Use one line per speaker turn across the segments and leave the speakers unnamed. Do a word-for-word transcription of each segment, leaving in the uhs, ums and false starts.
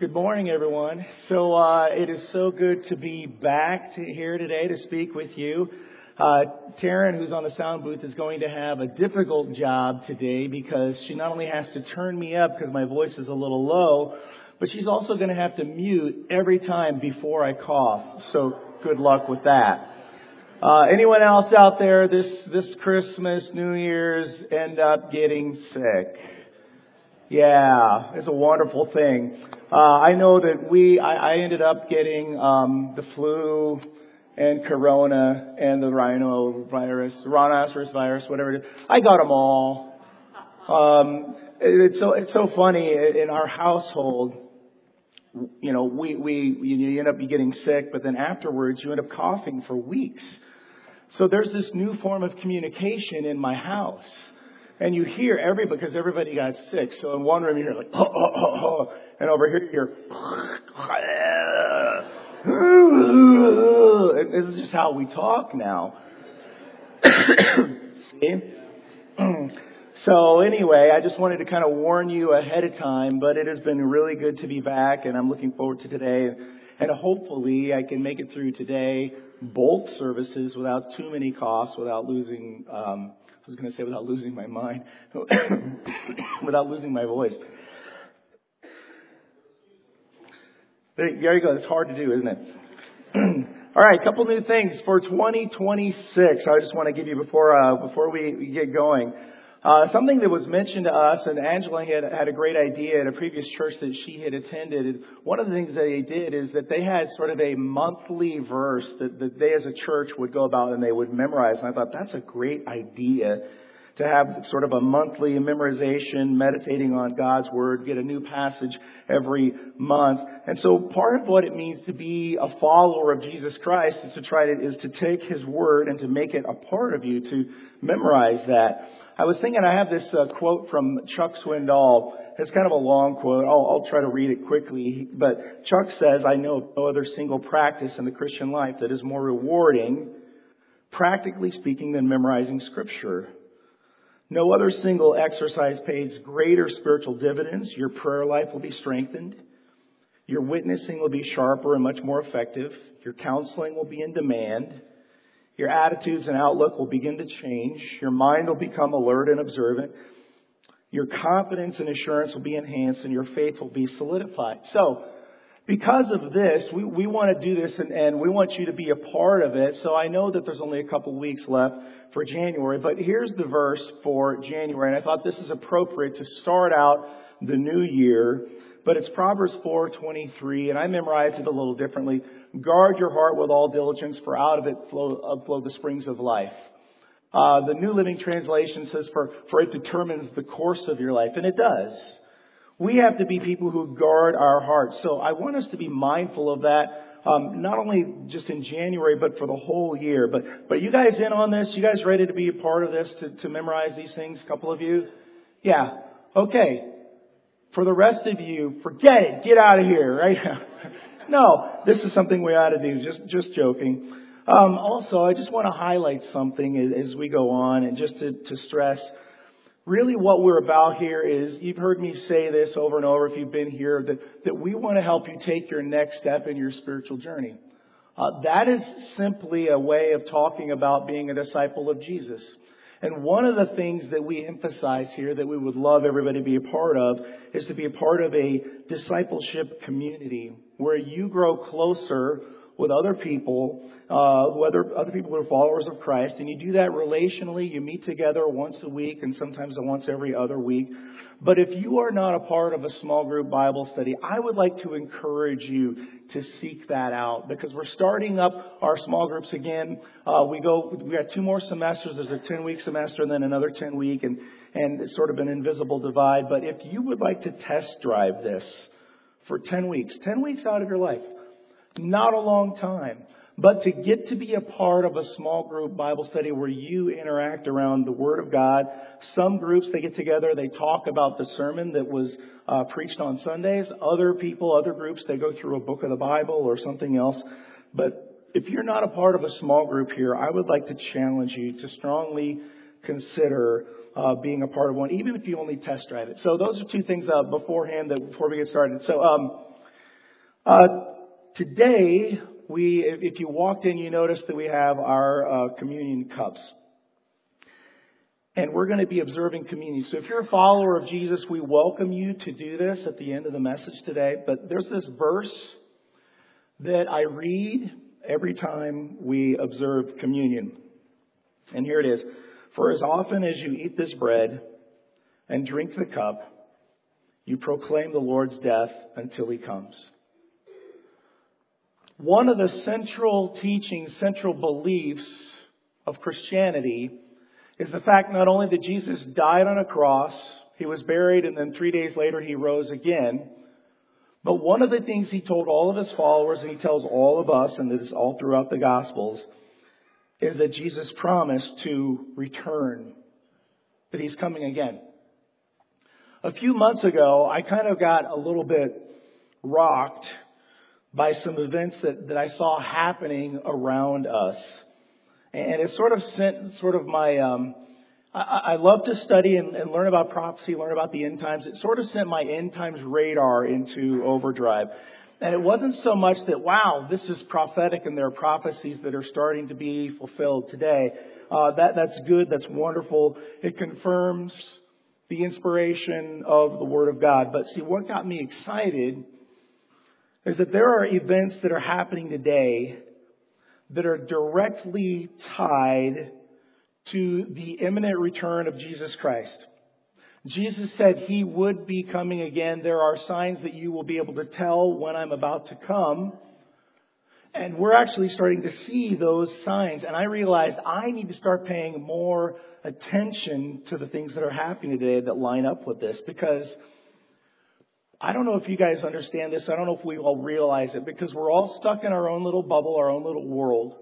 Good morning, everyone. So uh, it is so good to be back to here today to speak with you. Uh, Taryn, who's on the sound booth, is going to have a difficult job today because she not only has to turn me up because my voice is a little low, but she's also going to have to mute every time before I cough. So good luck with that. Uh, anyone else out there this this Christmas, New Year's, end up getting sick? Yeah, it's a wonderful thing. Uh, I know that we, I, I ended up getting um, the flu and corona and the rhinovirus, rhinoceros virus, whatever it is. I got them all. Um, it's so it's so funny in our household. You know, we we you end up getting sick, but then afterwards you end up coughing for weeks. So there's this new form of communication in my house. And you hear every, because everybody got sick. So in one room you hear like, oh, oh, oh, oh. And over here you hear, and this is just how we talk now. See? So anyway, I just wanted to kind of warn you ahead of time, but it has been really good to be back, and I'm looking forward to today. And hopefully I can make it through today, both services, without too many coughs, without losing, um, I was going to say without losing my mind, without losing my voice. There, there you go. It's hard to do, isn't it? All right, a couple new things for twenty twenty-six. I just want to give you before uh, before we, we get going. Uh, something that was mentioned to us, and Angela had had a great idea at a previous church that she had attended. One of the things that they did is that they had sort of a monthly verse that, that they as a church would go about and they would memorize. And I thought that's a great idea to have sort of a monthly memorization, meditating on God's Word, get a new passage every month. And so part of what it means to be a follower of Jesus Christ is to try to, is to take His Word and to make it a part of you, to memorize that. I was thinking I have this uh, quote from Chuck Swindoll. It's kind of a long quote. I'll, I'll try to read it quickly. But Chuck says, I know of no other single practice in the Christian life that is more rewarding, practically speaking, than memorizing Scripture. No other single exercise pays greater spiritual dividends. Your prayer life will be strengthened. Your witnessing will be sharper and much more effective. Your counseling will be in demand. Your attitudes and outlook will begin to change. Your mind will become alert and observant. Your confidence and assurance will be enhanced, and your faith will be solidified. So, because of this, we, we want to do this, and, and we want you to be a part of it. So I know that there's only a couple weeks left for January, but here's the verse for January. And I thought this is appropriate to start out the new year. But it's Proverbs four twenty-three, and I memorized it a little differently. Guard your heart with all diligence, for out of it flow, flow the springs of life. Uh, the New Living Translation says, for, for it determines the course of your life. And it does. We have to be people who guard our hearts. So I want us to be mindful of that, um, not only just in January, but for the whole year. But but you guys in on this? You guys ready to be a part of this, to, to memorize these things? A couple of you? Yeah. Okay. For the rest of you, forget it. Get out of here, right? No, this is something we ought to do. Just just joking. Um, also, I just want to highlight something as, as we go on, and just to, to stress, really what we're about here is, you've heard me say this over and over if you've been here, that, that we want to help you take your next step in your spiritual journey. Uh, that is simply a way of talking about being a disciple of Jesus. And one of the things that we emphasize here that we would love everybody to be a part of is to be a part of a discipleship community where you grow closer with other people, uh, whether other people are followers of Christ, and you do that relationally. You meet together once a week and sometimes once every other week. But if you are not a part of a small group Bible study, I would like to encourage you to seek that out, because we're starting up our small groups again. Uh, we go, we got two more semesters. There's a ten week semester and then another ten week, and, and it's sort of an invisible divide. But if you would like to test drive this for ten weeks, ten weeks out of your life, not a long time, but to get to be a part of a small group Bible study where you interact around the Word of God. Some groups, they get together, they talk about the sermon that was uh, preached on Sundays. Other people, other groups, they go through a book of the Bible or something else. But if you're not a part of a small group here, I would like to challenge you to strongly consider uh, being a part of one, even if you only test drive it. So those are two things uh, beforehand, that before we get started. So, um, Uh, today, we, if you walked in, you noticed that we have our uh, communion cups. And we're going to be observing communion. So if you're a follower of Jesus, we welcome you to do this at the end of the message today. But there's this verse that I read every time we observe communion. And here it is. For as often as you eat this bread and drink the cup, you proclaim the Lord's death until he comes. One of the central teachings, central beliefs of Christianity is the fact not only that Jesus died on a cross, he was buried, and then three days later he rose again. But one of the things he told all of his followers, and he tells all of us, and this is all throughout the Gospels, is that Jesus promised to return, that he's coming again. A few months ago, I kind of got a little bit rocked by some events that, that I saw happening around us. And it sort of sent sort of my, um, I, I love to study and, and learn about prophecy, learn about the end times. It sort of sent my end times radar into overdrive. And it wasn't so much that, wow, this is prophetic and there are prophecies that are starting to be fulfilled today. Uh, that, that's good. That's wonderful. It confirms the inspiration of the Word of God. But see, what got me excited is that there are events that are happening today that are directly tied to the imminent return of Jesus Christ. Jesus said he would be coming again. There are signs that you will be able to tell when I'm about to come. And we're actually starting to see those signs. And I realized I need to start paying more attention to the things that are happening today that line up with this. Because I don't know if you guys understand this. I don't know if we all realize it, because we're all stuck in our own little bubble, our own little world.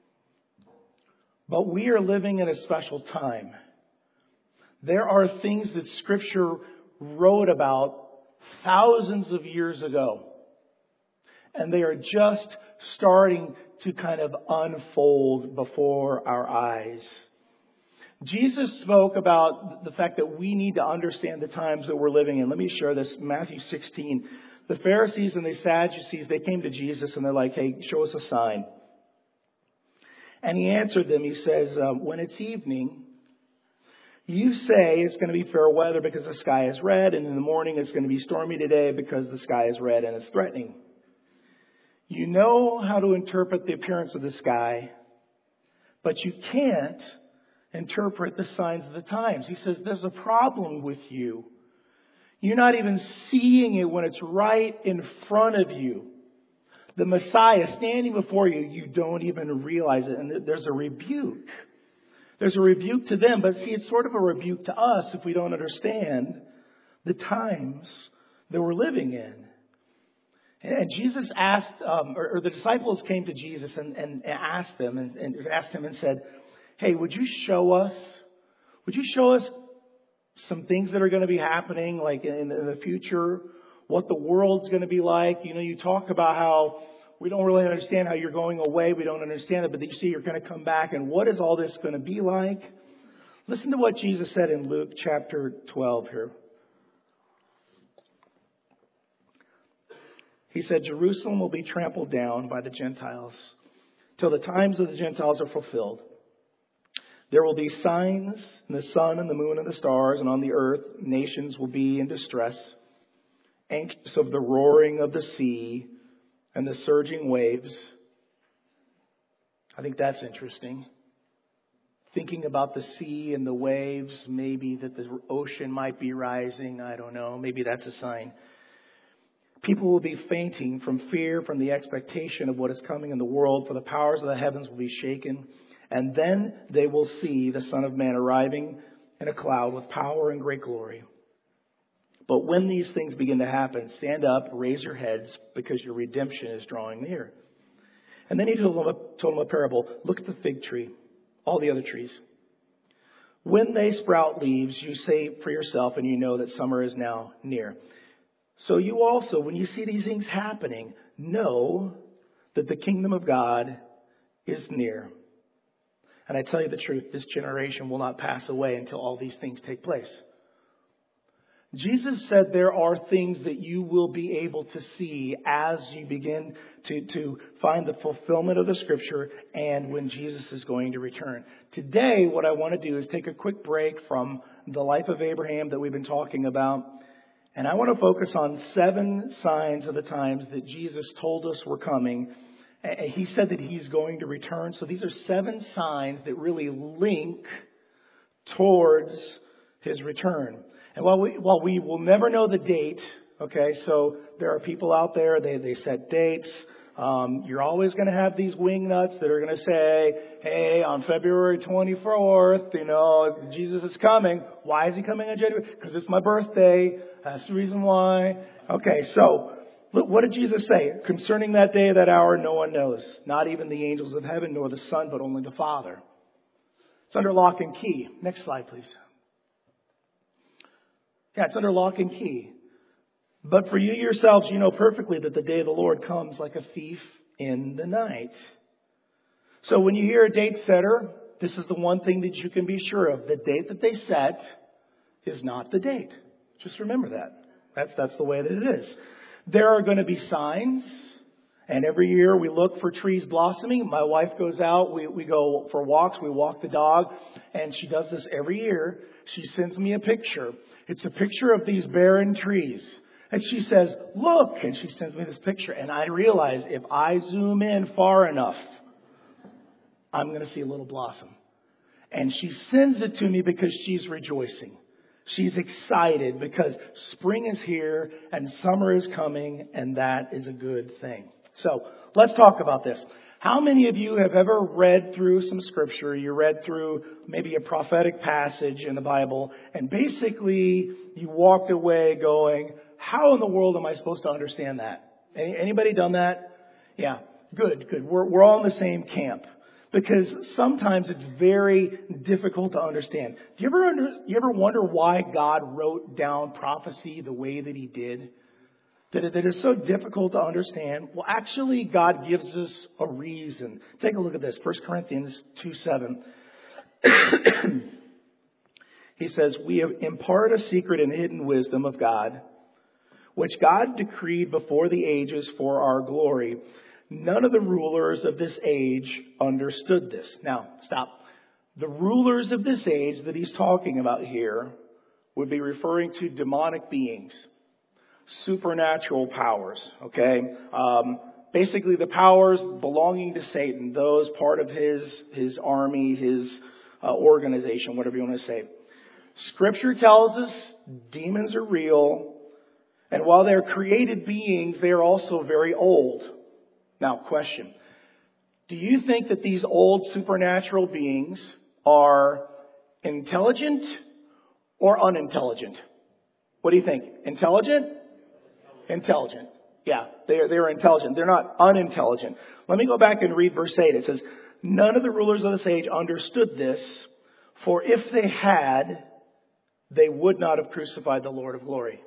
But we are living in a special time. There are things that Scripture wrote about thousands of years ago. And they are just starting to kind of unfold before our eyes. Jesus spoke about the fact that we need to understand the times that we're living in. Let me share this. Matthew sixteen. The Pharisees and the Sadducees, they came to Jesus and they're like, hey, show us a sign. And he answered them. He says, um, when it's evening, you say it's going to be fair weather because the sky is red. And in the morning it's going to be stormy today because the sky is red and it's threatening. You know how to interpret the appearance of the sky, but you can't interpret the signs of the times. He says, there's a problem with you. You're not even seeing it when it's right in front of you. The Messiah standing before you, you don't even realize it. And there's a rebuke. There's a rebuke to them, but see, it's sort of a rebuke to us if we don't understand the times that we're living in. And Jesus asked, um, or, or the disciples came to Jesus and, and asked them and, and asked him and said, hey, would you show us, would you show us some things that are going to be happening, like in, in the future, what the world's going to be like? You know, you talk about how we don't really understand how you're going away. We don't understand it, but you see you're going to come back. And what is all this going to be like? Listen to what Jesus said in Luke chapter twelve here. He said, Jerusalem will be trampled down by the Gentiles till the times of the Gentiles are fulfilled. There will be signs in the sun and the moon and the stars, and on the earth nations will be in distress, anxious of the roaring of the sea and the surging waves. I think that's interesting. Thinking about the sea and the waves, maybe that the ocean might be rising. I don't know. Maybe that's a sign. People will be fainting from fear, from the expectation of what is coming in the world, for the powers of the heavens will be shaken. And then they will see the Son of Man arriving in a cloud with power and great glory. But when these things begin to happen, stand up, raise your heads, because your redemption is drawing near. And then he told them a, told them a parable. Look at the fig tree, all the other trees. When they sprout leaves, you say for yourself, and you know that summer is now near. So you also, when you see these things happening, know that the kingdom of God is near. And I tell you the truth, this generation will not pass away until all these things take place. Jesus said there are things that you will be able to see as you begin to, to find the fulfillment of the Scripture and when Jesus is going to return. Today, what I want to do is take a quick break from the life of Abraham that we've been talking about. And I want to focus on seven signs of the times that Jesus told us were coming. He said that He's going to return. So these are seven signs that really link towards His return. And while we, while we will never know the date, okay, so there are people out there, they, they set dates. Um, you're always going to have these wingnuts that are going to say, hey, on February twenty-fourth, you know, Jesus is coming. Why is He coming on January? Because it's my birthday. That's the reason why. Okay, so look, what did Jesus say? Concerning that day, that hour, no one knows. Not even the angels of heaven, nor the Son, but only the Father. It's under lock and key. Next slide, please. Yeah, it's under lock and key. But for you yourselves, you know perfectly that the day of the Lord comes like a thief in the night. So when you hear a date setter, this is the one thing that you can be sure of. The date that they set is not the date. Just remember that. That's, that's the way that it is. There are going to be signs. And every year we look for trees blossoming. My wife goes out. We, we go for walks. We walk the dog. And she does this every year. She sends me a picture. It's a picture of these barren trees. And she says, look. And she sends me this picture. And I realize if I zoom in far enough, I'm going to see a little blossom. And she sends it to me because she's rejoicing. She's excited because spring is here and summer is coming. And that is a good thing. So let's talk about this. How many of you have ever read through some scripture? You read through maybe a prophetic passage in the Bible, and basically you walked away going, how in the world am I supposed to understand that? Any, anybody done that? Yeah, good, good. We're, we're all in the same camp. Because sometimes it's very difficult to understand. Do you ever under, you ever wonder why God wrote down prophecy the way that He did? That it, that it's so difficult to understand. Well, actually, God gives us a reason. Take a look at this. First Corinthians two seven. He says, we have imparted a secret and hidden wisdom of God, which God decreed before the ages for our glory. None of the rulers of this age understood this. Now, stop. The rulers of this age that he's talking about here would be referring to demonic beings. Supernatural powers, okay? Um, basically the powers belonging to Satan, those part of his, his army, his uh, organization, whatever you want to say. Scripture tells us demons are real, and while they're created beings, they are also very old. Now, question. Do you think that these old supernatural beings are intelligent or unintelligent? What do you think? Intelligent? Intelligent. Yeah, they're, they're intelligent. They're not unintelligent. Let me go back and read verse eight. It says, none of the rulers of this age understood this, for if they had, they would not have crucified the Lord of glory.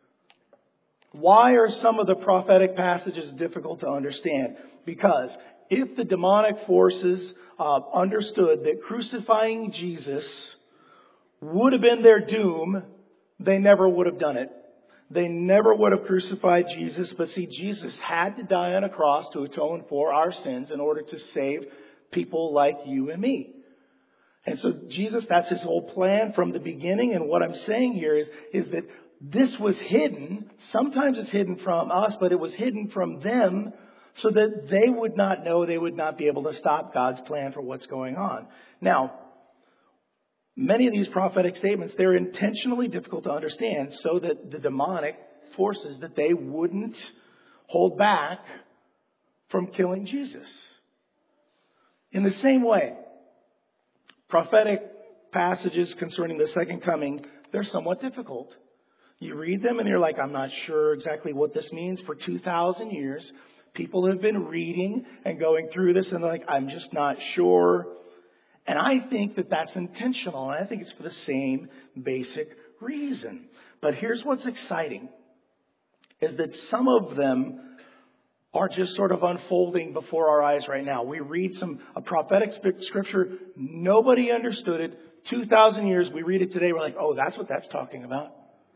Why are some of the prophetic passages difficult to understand? Because if the demonic forces uh, understood that crucifying Jesus would have been their doom, they never would have done it. They never would have crucified Jesus. But see, Jesus had to die on a cross to atone for our sins in order to save people like you and me. And so Jesus, that's His whole plan from the beginning. And what I'm saying here is, is that this was hidden. Sometimes it's hidden from us, but it was hidden from them so that they would not know, they would not be able to stop God's plan for what's going on. Now, many of these prophetic statements, they're intentionally difficult to understand so that the demonic forces, that they wouldn't hold back from killing Jesus. In the same way, prophetic passages concerning the second coming, they're somewhat difficult. You read them and you're like, I'm not sure exactly what this means. For two thousand years, people have been reading and going through this and they're like, I'm just not sure. And I think that that's intentional. And I think it's for the same basic reason. But here's what's exciting, is that some of them are just sort of unfolding before our eyes right now. We read some a prophetic scripture. Nobody understood it. two thousand years, we read it today. We're like, oh, that's what that's talking about.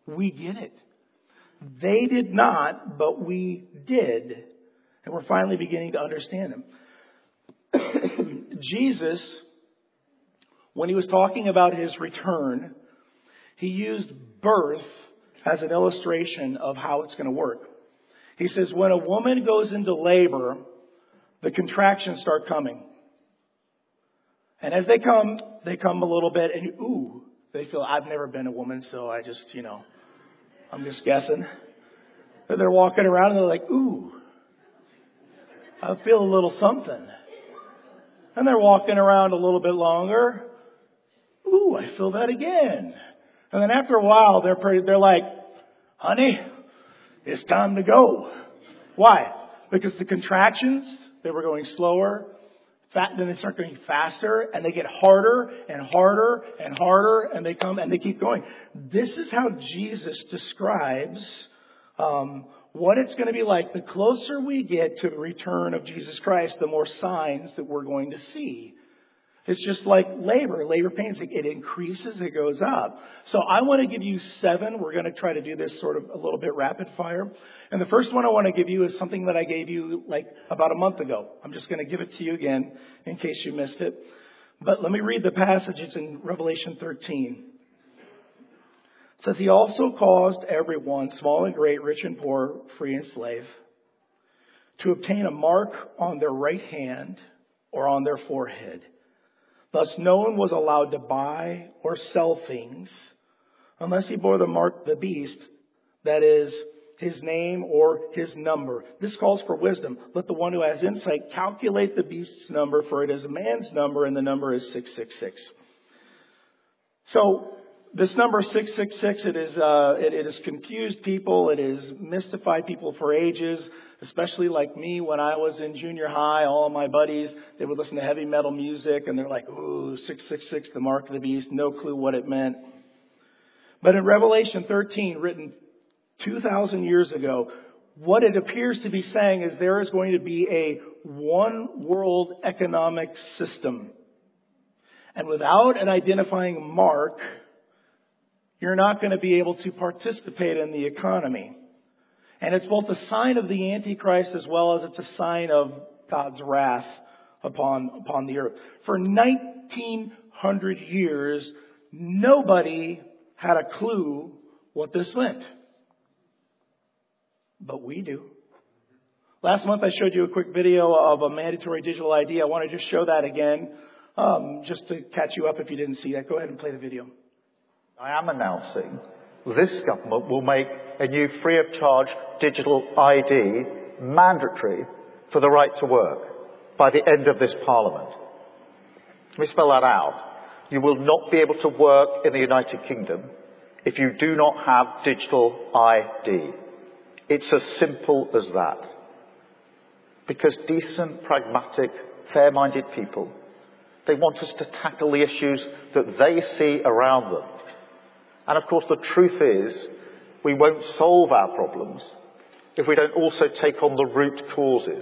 We get it. They did not, but we did. And we're finally beginning to understand him. Jesus, when he was talking about his return, he used birth as an illustration of how it's going to work. He says, when a woman goes into labor, the contractions start coming. And as they come, they come a little bit and ooh, they feel, I've never been a woman, so I just, you know, I'm just guessing. And they're walking around and they're like, ooh, I feel a little something. And they're walking around a little bit longer. Ooh, I feel that again. And then after a while, they're pretty, they're like, honey, it's time to go. Why? Because the contractions, they were going slower. Fat, then they start going faster, and they get harder and harder and harder, and they come and they keep going. This is how Jesus describes um, what it's going to be like. The closer we get to the return of Jesus Christ, the more signs that we're going to see. It's just like labor, labor pains. It increases, it goes up. So I want to give you seven. We're going to try to do this sort of a little bit rapid fire. And the first one I want to give you is something that I gave you like about a month ago. I'm just going to give it to you again in case you missed it. But let me read the passage. It's in Revelation thirteen. It says, he also caused everyone, small and great, rich and poor, free and slave, to obtain a mark on their right hand or on their forehead. Thus no one was allowed to buy or sell things unless he bore the mark of the beast, that is, his name or his number. This calls for wisdom. Let the one who has insight calculate the beast's number, for it is a man's number, and the number is six six six. So this number six six six, it is uh, it, it has confused people. It has mystified people for ages, especially like me when I was in junior high. All of my buddies, they would listen to heavy metal music, and they're like, ooh, six six six, the mark of the beast. No clue what it meant. But in Revelation thirteen, written two thousand years ago, what it appears to be saying is there is going to be a one world economic system. And without an identifying mark, you're not going to be able to participate in the economy. And it's both a sign of the Antichrist as well as it's a sign of God's wrath upon, upon the earth. For nineteen hundred years, nobody had a clue what this meant. But we do. Last month I showed you a quick video of a mandatory digital I D. I want to just show that again, um, just to catch you up if you didn't see that. Go ahead and play the video.
I am announcing this government will make a new free of charge digital I D mandatory for the right to work by the end of this Parliament. Let me spell that out. You will not be able to work in the United Kingdom if you do not have digital I D. It's as simple as that. Because decent, pragmatic, fair-minded people, they want us to tackle the issues that they see around them. And of course, the truth is, we won't solve our problems if we don't also take on the root causes.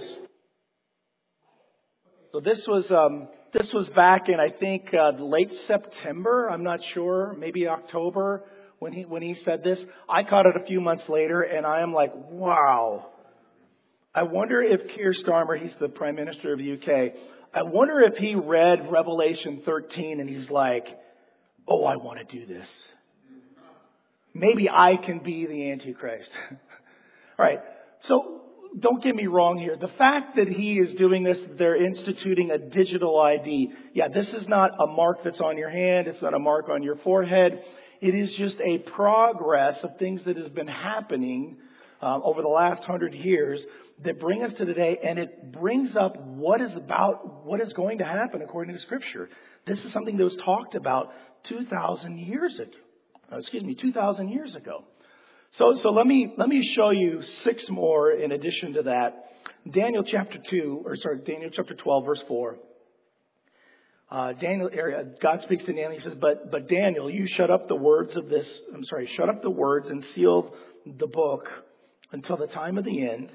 So this was um, this was back in, I think, uh, late September. I'm not sure, maybe October when he when he said this. I caught it a few months later, and I am like, wow. I wonder if Keir Starmer, he's the Prime Minister of the U K, I wonder if he read Revelation thirteen and he's like, oh, I want to do this. Maybe I can be the Antichrist. All right. So don't get me wrong here. The fact that he is doing this, they're instituting a digital I D. Yeah, this is not a mark that's on your hand. It's not a mark on your forehead. It is just a progress of things that has been happening um, over the last hundred years that bring us to today. And it brings up what is about, what is going to happen according to Scripture. This is something that was talked about two thousand years ago. Excuse me, two thousand years ago. So, so let me, let me show you six more in addition to that. Daniel chapter two, or sorry, Daniel chapter twelve, verse four. Uh, Daniel, God speaks to Daniel. He says, but, but Daniel, you shut up the words of this, I'm sorry, shut up the words and seal the book until the time of the end.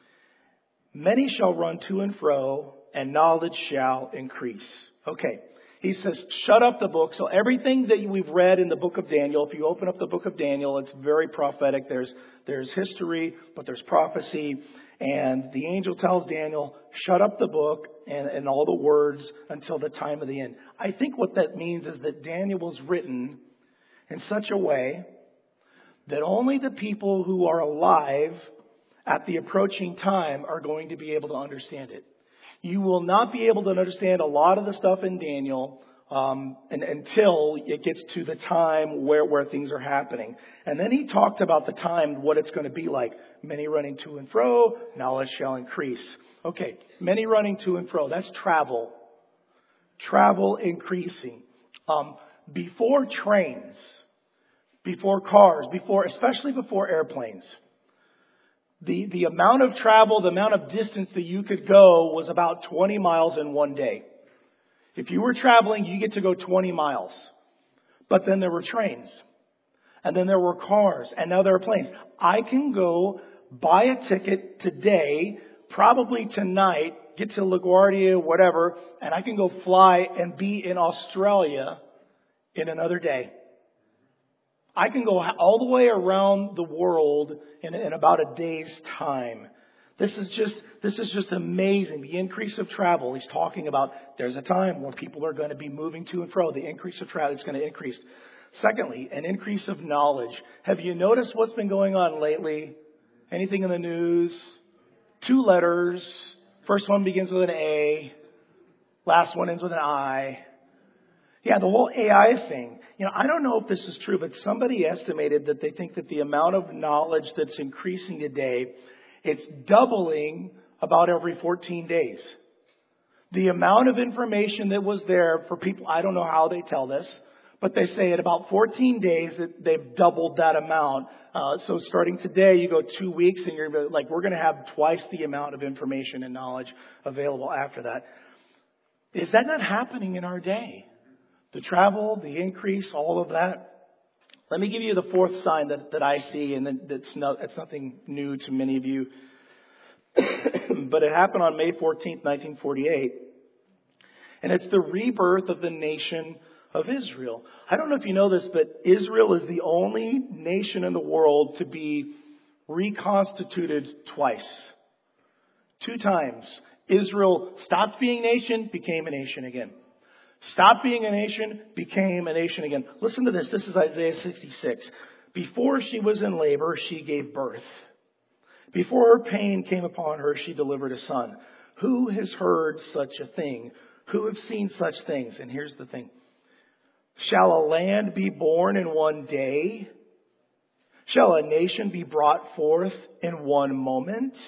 Many shall run to and fro, and knowledge shall increase. Okay. He says, shut up the book. So everything that we've read in the book of Daniel, if you open up the book of Daniel, it's very prophetic. There's, there's history, but there's prophecy. And the angel tells Daniel, shut up the book and, and all the words until the time of the end. I think what that means is that Daniel was written in such a way that only the people who are alive at the approaching time are going to be able to understand it. You will not be able to understand a lot of the stuff in Daniel um, and, until it gets to the time where, where things are happening. And then he talked about the time, what it's going to be like. Many running to and fro, knowledge shall increase. Okay, many running to and fro. That's travel. Travel increasing. Um, before trains, before cars, before, especially before airplanes, The, the amount of travel, the amount of distance that you could go was about twenty miles in one day. If you were traveling, you get to go twenty miles. But then there were trains. And then there were cars. And now there are planes. I can go buy a ticket today, probably tonight, get to LaGuardia, whatever, and I can go fly and be in Australia in another day. I can go all the way around the world in, in about a day's time. This is just, this is just amazing. The increase of travel. He's talking about there's a time where people are going to be moving to and fro. The increase of travel is going to increase. Secondly, an increase of knowledge. Have you noticed what's been going on lately? Anything in the news? Two letters. First one begins with an A. Last one ends with an I. Yeah, the whole A I thing. You know, I don't know if this is true, but somebody estimated that they think that the amount of knowledge that's increasing today, it's doubling about every fourteen days. The amount of information that was there for people, I don't know how they tell this, but they say at about fourteen days that they've doubled that amount. Uh, so starting today, you go two weeks and you're like, we're going to have twice the amount of information and knowledge available after that. Is that not happening in our day? The travel, the increase, all of that. Let me give you the fourth sign that, that I see, and that, that's, no, that's nothing new to many of you. But it happened on May fourteenth, nineteen forty-eight. And it's the rebirth of the nation of Israel. I don't know if you know this, but Israel is the only nation in the world to be reconstituted twice. Two times. Israel stopped being a nation, became a nation again. Stopped being a nation, became a nation again. Listen to this. This is Isaiah sixty-six. Before she was in labor, she gave birth. Before her pain came upon her, she delivered a son. Who has heard such a thing? Who have seen such things? And here's the thing. Shall a land be born in one day? Shall a nation be brought forth in one moment?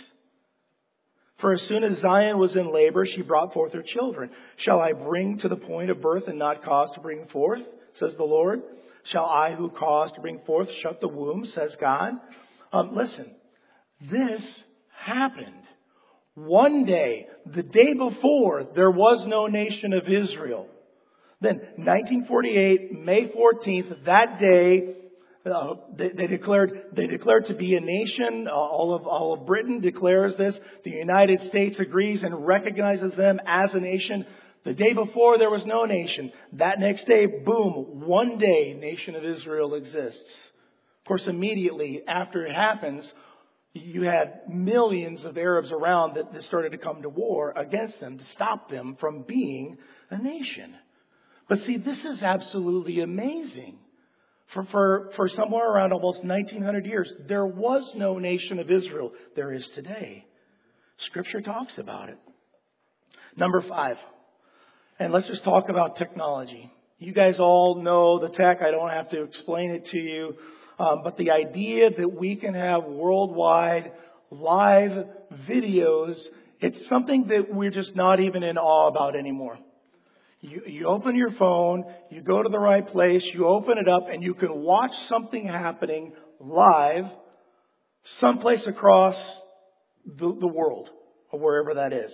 For as soon as Zion was in labor, she brought forth her children. Shall I bring to the point of birth and not cause to bring forth, says the Lord? Shall I who cause to bring forth shut the womb, says God? Um, listen, this happened. One day, the day before, there was no nation of Israel. Then, nineteen forty-eight, May fourteenth, that day, Uh, they, they declared they declared to be a nation. Uh, all of all of Britain declares this. The United States agrees and recognizes them as a nation. The day before there was no nation. That next day, boom, one day, nation of Israel exists. Of course, immediately after it happens, you had millions of Arabs around that, that started to come to war against them to stop them from being a nation. But see, this is absolutely amazing. For, for, for somewhere around almost nineteen hundred years, there was no nation of Israel. There is today. Scripture talks about it. Number five. And let's just talk about technology. You guys all know the tech. I don't have to explain it to you. Um, but the idea that we can have worldwide live videos, it's something that we're just not even in awe about anymore. You, you open your phone, you go to the right place, you open it up, and you can watch something happening live someplace across the, the world, or wherever that is.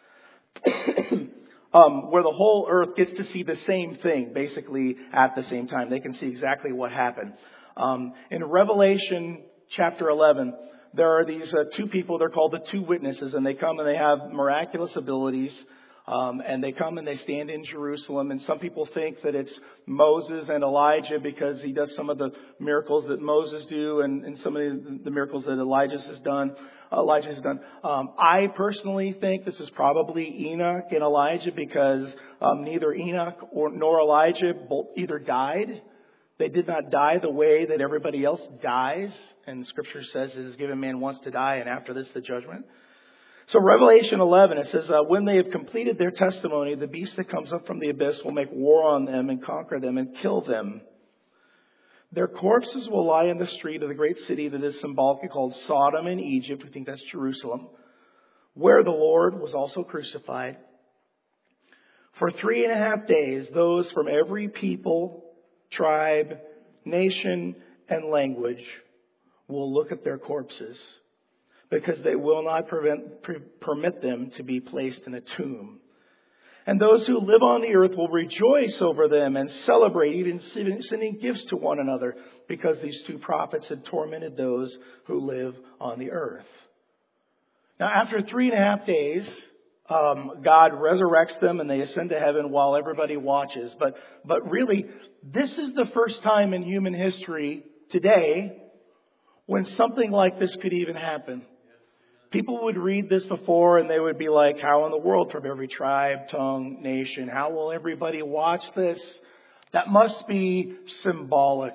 um, where the whole earth gets to see the same thing, basically at the same time. They can see exactly what happened. Um, in Revelation chapter eleven, there are these uh, two people, they're called the two witnesses, and they come and they have miraculous abilities. Um, and they come and they stand in Jerusalem. And some people think that it's Moses and Elijah because he does some of the miracles that Moses do and, and some of the, the miracles that Elijah has done. Elijah has done. Um, I personally think this is probably Enoch and Elijah because um, neither Enoch or nor Elijah both either died. They did not die the way that everybody else dies. And Scripture says it is given man once to die, and after this the judgment. So Revelation eleven, it says, uh, when they have completed their testimony, the beast that comes up from the abyss will make war on them and conquer them and kill them. Their corpses will lie in the street of the great city that is symbolically called Sodom in Egypt. We think that's Jerusalem, where the Lord was also crucified. For three and a half days, those from every people, tribe, nation, and language will look at their corpses, because they will not prevent, pre- permit them to be placed in a tomb. And those who live on the earth will rejoice over them and celebrate, even sending gifts to one another, because these two prophets had tormented those who live on the earth. Now, after three and a half days, um, God resurrects them and they ascend to heaven while everybody watches. But, but really, this is the first time in human history today when something like this could even happen. People would read this before and they would be like, how in the world from every tribe, tongue, nation, how will everybody watch this? That must be symbolic.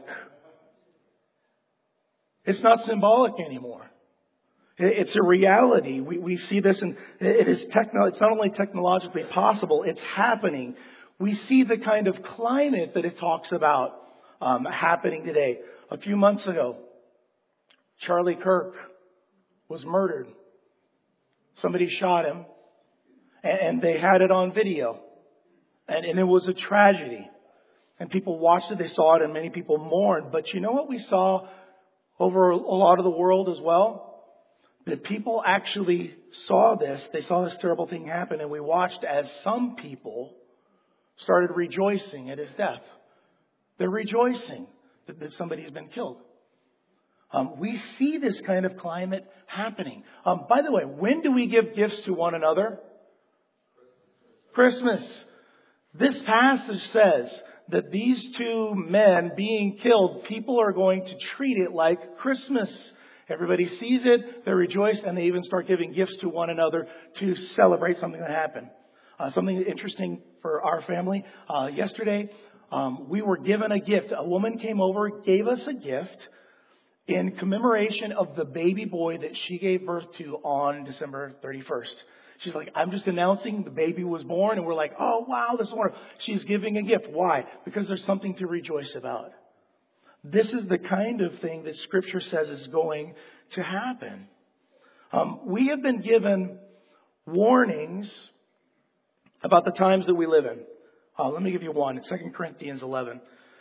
It's not symbolic anymore. It's a reality. We, we see this and it is techno, it's not only technologically possible, it's happening. We see the kind of climate that it talks about um, happening today. A few months ago, Charlie Kirk was murdered. Somebody shot him, and they had it on video. And, and it was a tragedy. And people watched it, they saw it, and many people mourned. But you know what we saw over a lot of the world as well? That people actually saw this, they saw this terrible thing happen, and we watched as some people started rejoicing at his death. They're rejoicing that, that somebody's been killed. Um, we see this kind of climate happening. Um, by the way, when do we give gifts to one another? Christmas. This passage says that these two men being killed, people are going to treat it like Christmas. Everybody sees it, they rejoice, and they even start giving gifts to one another to celebrate something that happened. Uh, something interesting for our family. Uh, yesterday, um, we were given a gift. A woman came over, gave us a gift in commemoration of the baby boy that she gave birth to on December thirty-first. She's like, I'm just announcing the baby was born. And we're like, oh, wow, this is wonderful. She's giving a gift. Why? Because there's something to rejoice about. This is the kind of thing that Scripture says is going to happen. Um, we have been given warnings about the times that we live in. Uh, let me give you one. It's Second Corinthians eleven.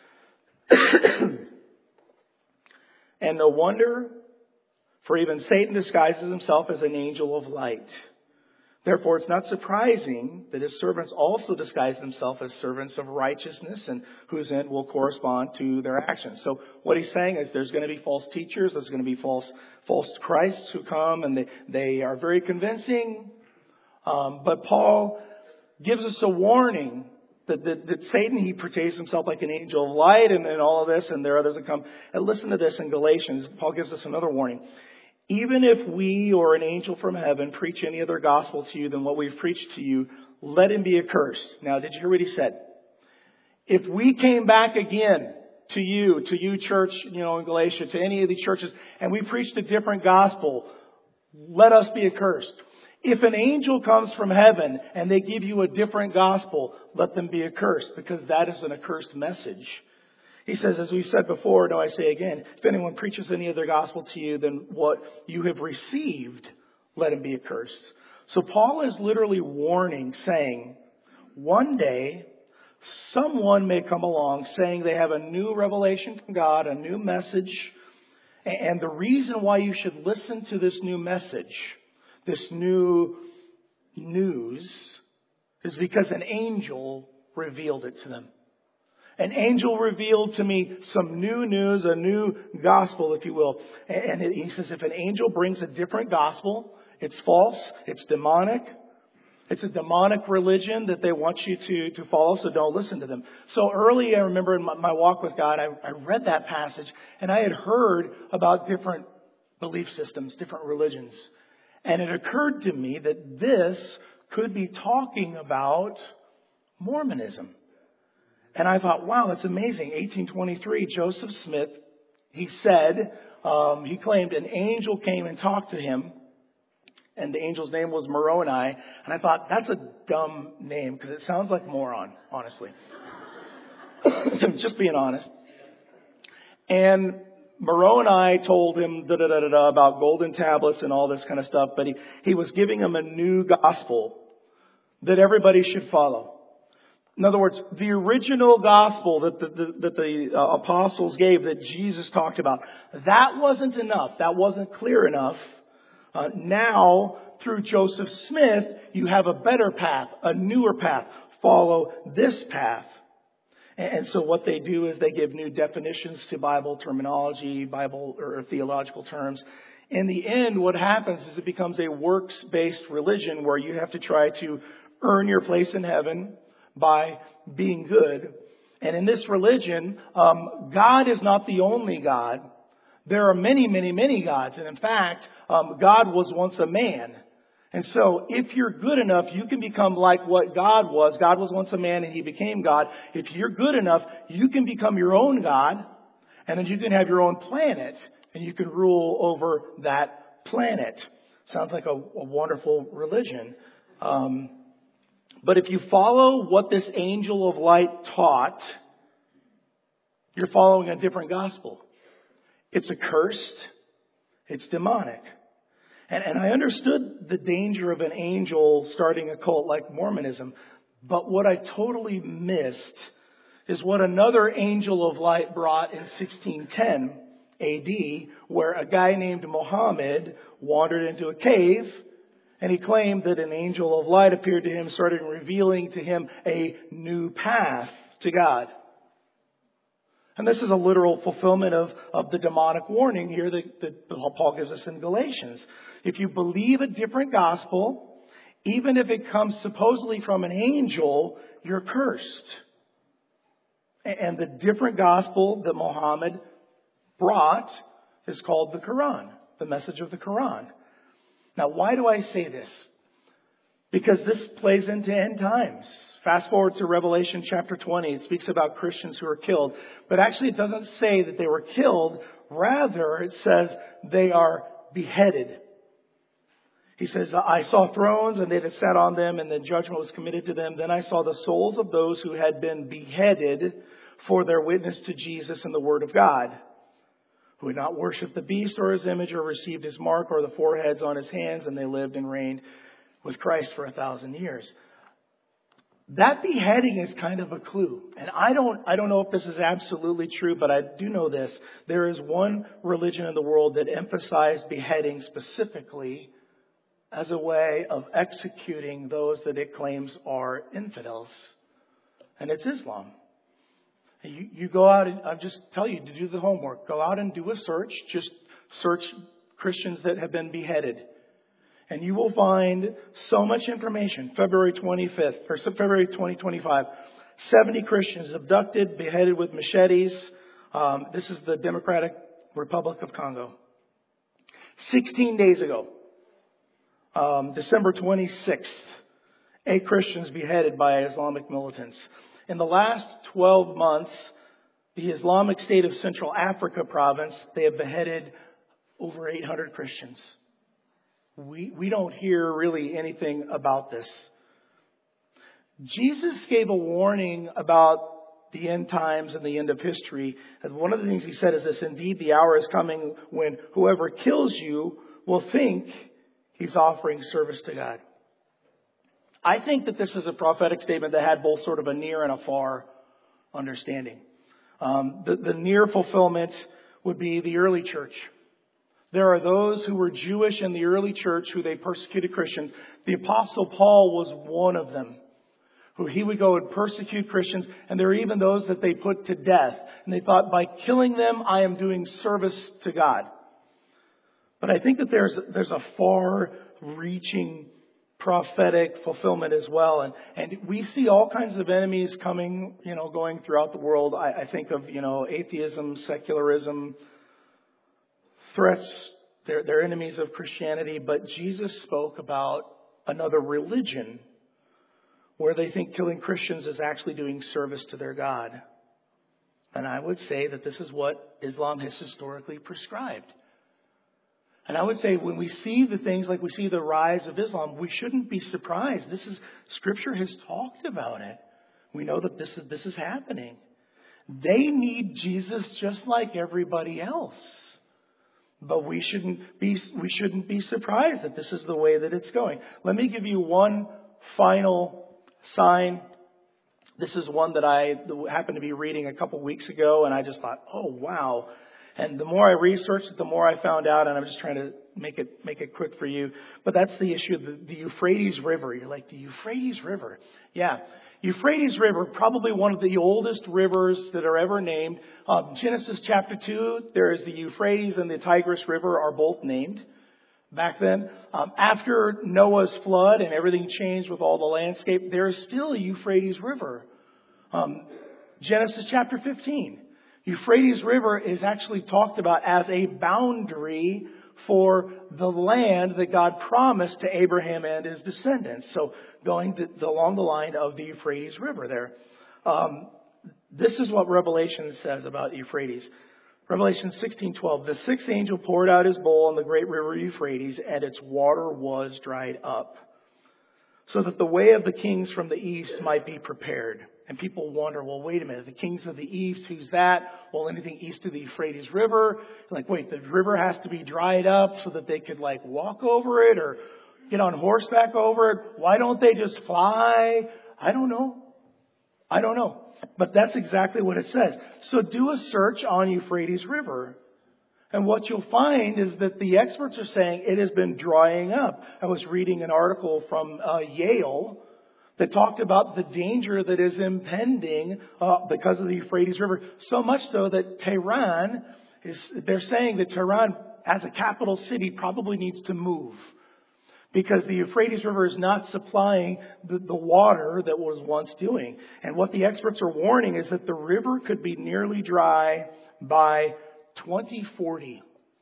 And no wonder, for even Satan disguises himself as an angel of light. Therefore, it's not surprising that his servants also disguise themselves as servants of righteousness, and whose end will correspond to their actions. So what he's saying is there's going to be false teachers, there's going to be false false Christs who come, and they, they are very convincing. Um, but Paul gives us a warning That, that, that Satan, he portrays himself like an angel of light and, and all of this, and there are others that come. And listen to this in Galatians. Paul gives us another warning. Even if we or an angel from heaven preach any other gospel to you than what we've preached to you, let him be accursed. Now, did you hear what he said? If we came back again to you, to you church, you know, in Galatia, to any of these churches, and we preached a different gospel, let us be accursed. If an angel comes from heaven and they give you a different gospel, let them be accursed, because that is an accursed message. He says, as we said before, no, I say again, if anyone preaches any other gospel to you than what you have received, let him be accursed. So Paul is literally warning, saying, one day someone may come along saying they have a new revelation from God, a new message. And the reason why you should listen to this new message, this new news, is because an angel revealed it to them. An angel revealed to me some new news, a new gospel, if you will. And he says if an angel brings a different gospel, it's false, it's demonic. It's a demonic religion that they want you to, to follow, so don't listen to them. So early, I remember in my, my walk with God, I, I read that passage, and I had heard about different belief systems, different religions. And it occurred to me that this could be talking about Mormonism. And I thought, wow, that's amazing. eighteen twenty-three, Joseph Smith, he said, um, he claimed an angel came and talked to him. And the angel's name was Moroni. And I thought, that's a dumb name because it sounds like moron, honestly. Just being honest. And Moroni told him da, da, da, da, da, about golden tablets and all this kind of stuff. But he, he was giving him a new gospel that everybody should follow. In other words, the original gospel that the, the, that the uh, apostles gave, that Jesus talked about, that wasn't enough. That wasn't clear enough. Uh, now, through Joseph Smith, you have a better path, a newer path. Follow this path. And, and so what they do is they give new definitions to Bible terminology, Bible or theological terms. In the end, what happens is it becomes a works-based religion where you have to try to earn your place in heaven by being good. And in this religion, um, God is not the only God. There are many, many, many gods. And in fact, um, God was once a man. And so if you're good enough, you can become like what God was. God was once a man and he became God. If you're good enough, you can become your own God. And then you can have your own planet. And you can rule over that planet. Sounds like a, a wonderful religion. Um, but if you follow what this angel of light taught, you're following a different gospel. It's accursed. It's demonic. And, and I understood the danger of an angel starting a cult like Mormonism. But what I totally missed is what another angel of light brought in sixteen ten A D, where a guy named Muhammad wandered into a cave and he claimed that an angel of light appeared to him, started revealing to him a new path to God. And this is a literal fulfillment of, of the demonic warning here that, that Paul gives us in Galatians. If you believe a different gospel, even if it comes supposedly from an angel, you're cursed. And the different gospel that Muhammad brought is called the Quran, the message of the Quran. Now, why do I say this? Because this plays into end times. Fast forward to Revelation chapter twenty. It speaks about Christians who are killed. But actually it doesn't say that they were killed. Rather, it says they are beheaded. He says, I saw thrones and they that sat on them, and then judgment was committed to them. Then I saw the souls of those who had been beheaded for their witness to Jesus and the word of God, who had not worshipped the beast or his image or received his mark or the foreheads on his hands, and they lived and reigned with Christ for a thousand years. That beheading is kind of a clue. And I don't, I don't know if this is absolutely true, but I do know this. There is one religion in the world that emphasized beheading specifically as a way of executing those that it claims are infidels. And it's Islam. You, you go out and I just tell you to do the homework. Go out and do a search. Just search Christians that have been beheaded. And you will find so much information. February twenty-fifth, or February twenty twenty-five. seventy Christians abducted, beheaded with machetes. Um, this is the Democratic Republic of Congo. sixteen days ago, um, December twenty-sixth, eight Christians beheaded by Islamic militants. In the last twelve months, the Islamic State of Central Africa province, they have beheaded over eight hundred Christians. We, we don't hear really anything about this. Jesus gave a warning about the end times and the end of history. And one of the things he said is this: indeed, the hour is coming when whoever kills you will think he's offering service to God. I think that this is a prophetic statement that had both sort of a near and a far understanding. Um, the, the near fulfillment would be the early church. There are those who were Jewish in the early church who they persecuted Christians. The Apostle Paul was one of them, who he would go and persecute Christians. And there are even those that they put to death. And they thought, by killing them, I am doing service to God. But I think that there's, there's a far-reaching prophetic fulfillment as well. And, and we see all kinds of enemies coming, you know, going throughout the world. I, I think of, you know, atheism, secularism, threats. They're, they're enemies of Christianity. But Jesus spoke about another religion where they think killing Christians is actually doing service to their God. And I would say that this is what Islam has historically prescribed. And I would say when we see the things like we see the rise of Islam, we shouldn't be surprised. This is, Scripture has talked about it. We know that this is, this is happening. They need Jesus just like everybody else. But we shouldn't be, we shouldn't be surprised that this is the way that it's going. Let me give you one final sign. This is one that I happened to be reading a couple weeks ago, and I just thought, oh, wow. And the more I researched it, the more I found out, and I'm just trying to make it make it quick for you. But that's the issue of the, the Euphrates River. You're like, the Euphrates River? Yeah. Euphrates River, probably one of the oldest rivers that are ever named. Um, Genesis chapter two, there is the Euphrates and the Tigris River are both named. Back then, um, after Noah's flood and everything changed with all the landscape, there is still a Euphrates River. Um, Genesis chapter fifteen. Euphrates River is actually talked about as a boundary for the land that God promised to Abraham and his descendants. So going to, the, along the line of the Euphrates River there. Um, this is what Revelation says about Euphrates. Revelation sixteen twelve. The sixth angel poured out his bowl on the great river Euphrates, and its water was dried up, so that the way of the kings from the east might be prepared. And people wonder, well, wait a minute, the kings of the east, who's that? Well, anything east of the Euphrates River. Like, wait, the river has to be dried up so that they could like walk over it or get on horseback over it. Why don't they just fly? I don't know. I don't know. But that's exactly what it says. So do a search on Euphrates River. And what you'll find is that the experts are saying it has been drying up. I was reading an article from uh, Yale that talked about the danger that is impending uh, because of the Euphrates River. So much so that Tehran is, they're saying that Tehran as a capital city probably needs to move, because the Euphrates River is not supplying the, the water that was once doing. And what the experts are warning is that the river could be nearly dry by twenty forty.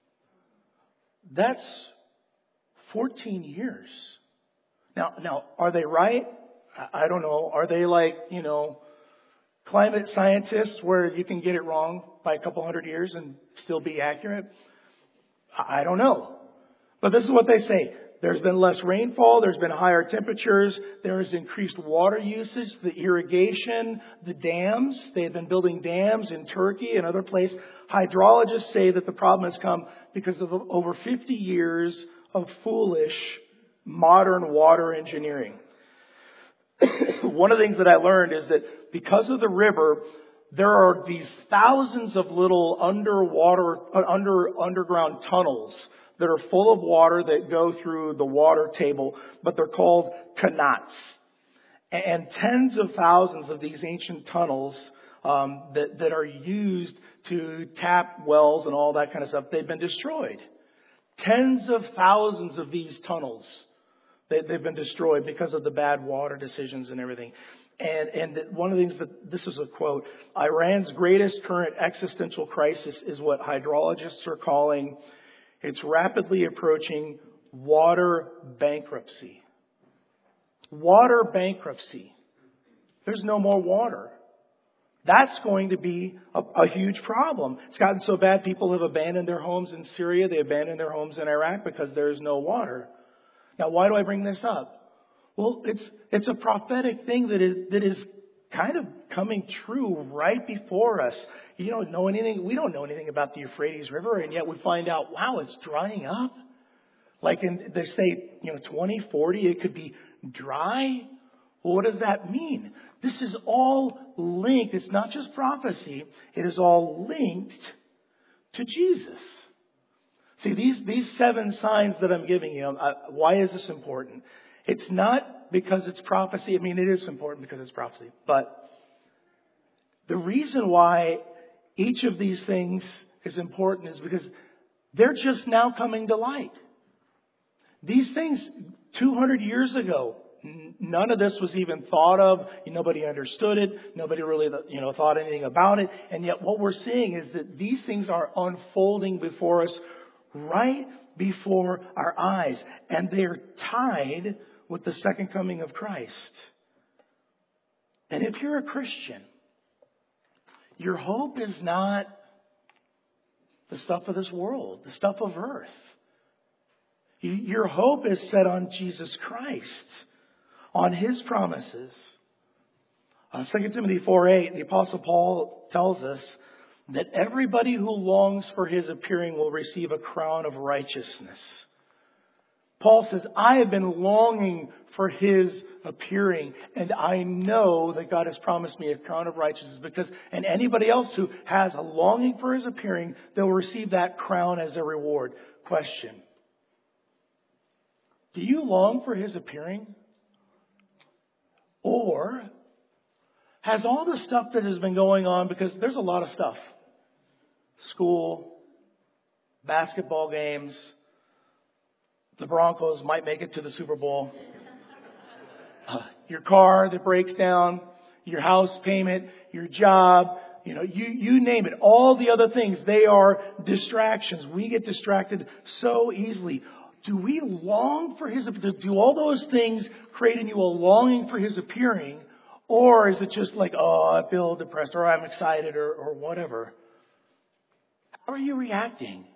That's fourteen years. Now, now, are they right? I don't know. Are they like, you know, climate scientists where you can get it wrong by a couple hundred years and still be accurate? I don't know. But this is what they say. There's been less rainfall. There's been higher temperatures. There is increased water usage, the irrigation, the dams. They have been building dams in Turkey and other places. Hydrologists say that the problem has come because of over fifty years of foolish modern water engineering. One of the things that I learned is that because of the river, there are these thousands of little underwater, under, underground tunnels that are full of water that go through the water table, but they're called qanats. And tens of thousands of these ancient tunnels um, that, that are used to tap wells and all that kind of stuff, they've been destroyed. Tens of thousands of these tunnels, they, they've been destroyed because of the bad water decisions and everything. And, and one of the things that, this is a quote, Iran's greatest current existential crisis is what hydrologists are calling, it's rapidly approaching water bankruptcy. Water bankruptcy. There's no more water. That's going to be a, a huge problem. It's gotten so bad people have abandoned their homes in Syria. They abandoned their homes in Iraq because there is no water. Now, why do I bring this up? Well, it's it's a prophetic thing that is that is kind of coming true right before us. You don't know anything. We don't know anything about the Euphrates River, and yet we find out, wow, it's drying up. Like in, they say, you know, twenty forty, it could be dry. Well, what does that mean? This is all linked. It's not just prophecy. It is all linked to Jesus. See, these, these seven signs that I'm giving you, uh, why is this important? It's not because it's prophecy. I mean, it is important because it's prophecy. But the reason why each of these things is important is because they're just now coming to light. These things two hundred years ago, n- none of this was even thought of. Nobody understood it. Nobody really, you know, thought anything about it. And yet what we're seeing is that these things are unfolding before us right before our eyes. And they're tied with the second coming of Christ. And if you're a Christian, your hope is not the stuff of this world, the stuff of earth. Your hope is set on Jesus Christ, on His promises. Uh, Second Timothy four eight, the Apostle Paul tells us that everybody who longs for His appearing will receive a crown of righteousness. Paul says, I have been longing for His appearing, and I know that God has promised me a crown of righteousness, because, and anybody else who has a longing for His appearing, they'll receive that crown as a reward. Question. Do you long for His appearing? Or has all the stuff that has been going on, because there's a lot of stuff. School, basketball games, the Broncos might make it to the Super Bowl. Uh, your car that breaks down, your house payment, your job, you know, you, you name it. All the other things, they are distractions. We get distracted so easily. Do we long for His, do all those things create in you a longing for His appearing? Or is it just like, oh, I feel depressed, or I'm excited, or, or whatever? How are you reacting?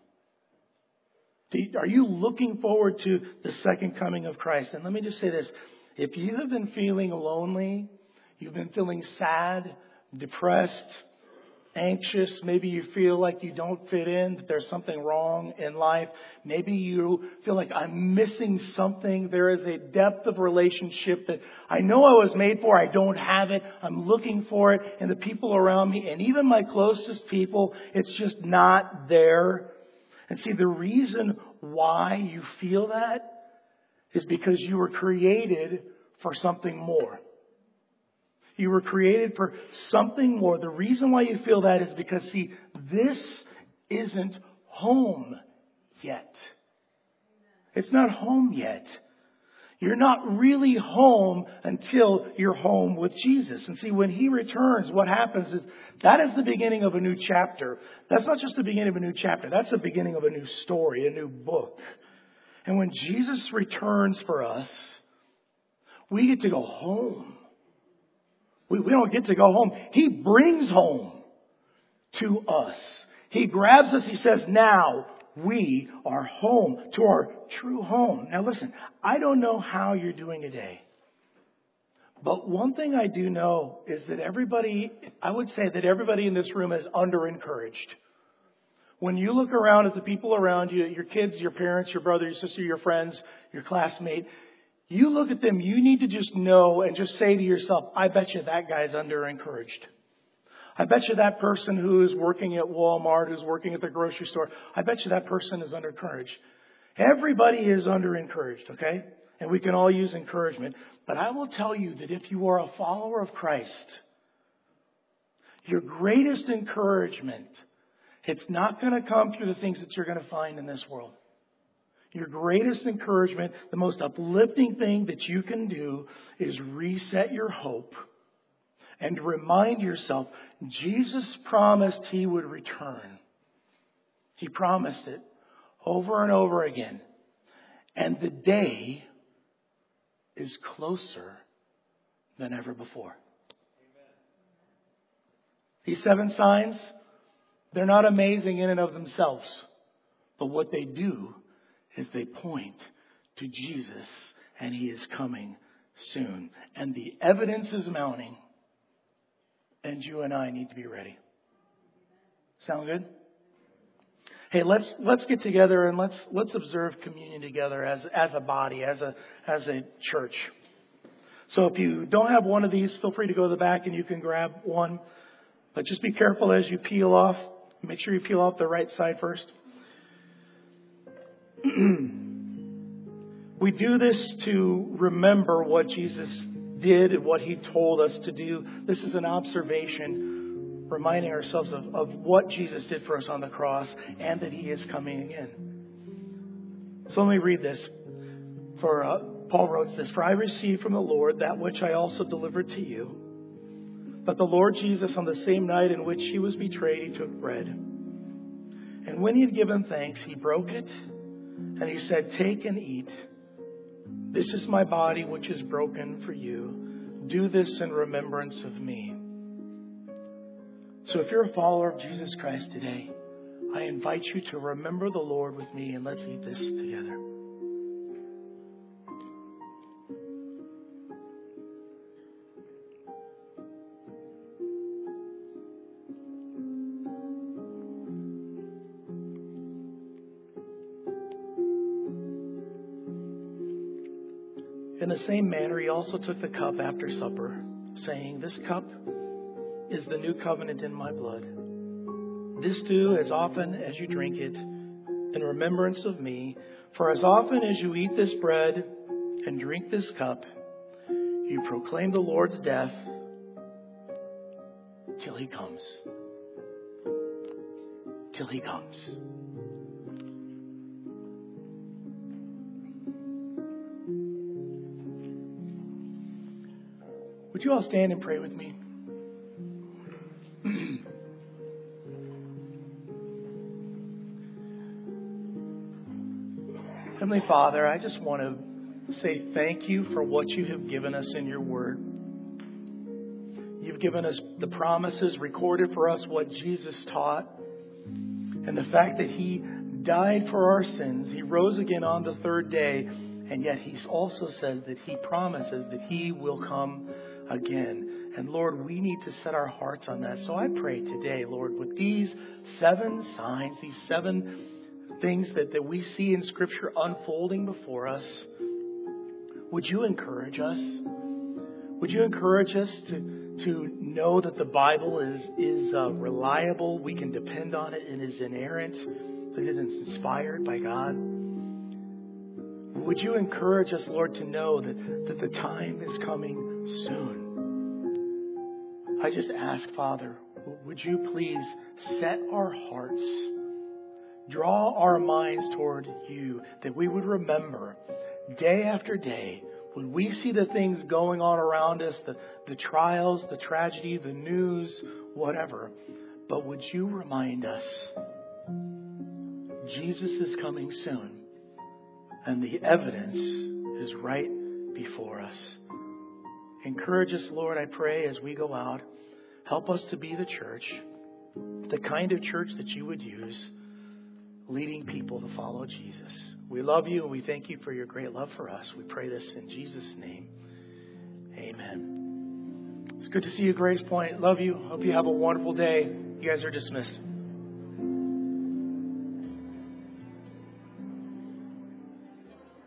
Are you looking forward to the second coming of Christ? And let me just say this. If you have been feeling lonely, you've been feeling sad, depressed, anxious, maybe you feel like you don't fit in, that there's something wrong in life. Maybe you feel like I'm missing something. There is a depth of relationship that I know I was made for. I don't have it. I'm looking for it. And the people around me, and even my closest people, it's just not there. And see, the reason why you feel that is because you were created for something more. You were created for something more. The reason why you feel that is because, see, this isn't home yet. It's not home yet. You're not really home until you're home with Jesus. And see, when He returns, what happens is that is the beginning of a new chapter. That's not just the beginning of a new chapter. That's the beginning of a new story, a new book. And when Jesus returns for us, we get to go home. We, we don't get to go home. He brings home to us. He grabs us. He says, now we are home, to our true home. Now listen, I don't know how you're doing today. But one thing I do know is that everybody, I would say that everybody in this room is under-encouraged. When you look around at the people around you, your kids, your parents, your brother, your sister, your friends, your classmate, you look at them, you need to just know and just say to yourself, I bet you that guy's under-encouraged. I bet you that person who is working at Walmart, who's working at the grocery store, I bet you that person is under-encouraged. Everybody is under-encouraged, okay? And we can all use encouragement. But I will tell you that if you are a follower of Christ, your greatest encouragement, it's not going to come through the things that you're going to find in this world. Your greatest encouragement, the most uplifting thing that you can do is reset your hope and remind yourself, Jesus promised He would return. He promised it over and over again. And the day is closer than ever before. Amen. These seven signs, they're not amazing in and of themselves. But what they do is they point to Jesus, and He is coming soon. And the evidence is mounting. And you and I need to be ready. Sound good? Hey, let's let's get together and let's let's observe communion together as as a body, as a as a church. So if you don't have one of these, feel free to go to the back and you can grab one. But just be careful as you peel off. Make sure you peel off the right side first. We do this to remember what Jesus did and what He told us to do. This is an observation, reminding ourselves of, of what Jesus did for us on the cross and that He is coming again. So let me read this. For uh, Paul wrote this, "For I received from the Lord that which I also delivered to you, that the Lord Jesus, on the same night in which he was betrayed, he took bread. And when he had given thanks, he broke it, and he said, 'Take and eat. This is my body, which is broken for you. Do this in remembrance of me.'" So if you're a follower of Jesus Christ today, I invite you to remember the Lord with me, and let's eat this together. In the same manner, he also took the cup after supper, saying, "This cup is the new covenant in my blood. This do as often as you drink it in remembrance of me. For as often as you eat this bread and drink this cup, you proclaim the Lord's death till he comes." Till he comes. Would you all stand and pray with me? Heavenly Father, I just want to say thank you for what you have given us in your word. You've given us the promises recorded for us, what Jesus taught, and the fact that he died for our sins. He rose again on the third day, and yet he also says that he promises that he will come again. And Lord, we need to set our hearts on that. So I pray today, Lord, with these seven signs, these seven things that, that we see in Scripture unfolding before us, would you encourage us? Would you encourage us to, to know that the Bible is, is uh, reliable, we can depend on it, and is inerrant, that it is inspired by God? Would you encourage us, Lord, to know that, that the time is coming soon? I just ask, Father, would you please set our hearts, draw our minds toward you, that we would remember day after day, when we see the things going on around us, the, the trials, the tragedy, the news, whatever, but would you remind us Jesus is coming soon, and the evidence is right before us. Encourage us, Lord, I pray, as we go out. Help us to be the church, the kind of church that you would use, leading people to follow Jesus. We love you and we thank you for your great love for us. We pray this in Jesus' name. Amen. It's good to see you, Grace Point. Love you. Hope you have a wonderful day. You guys are dismissed.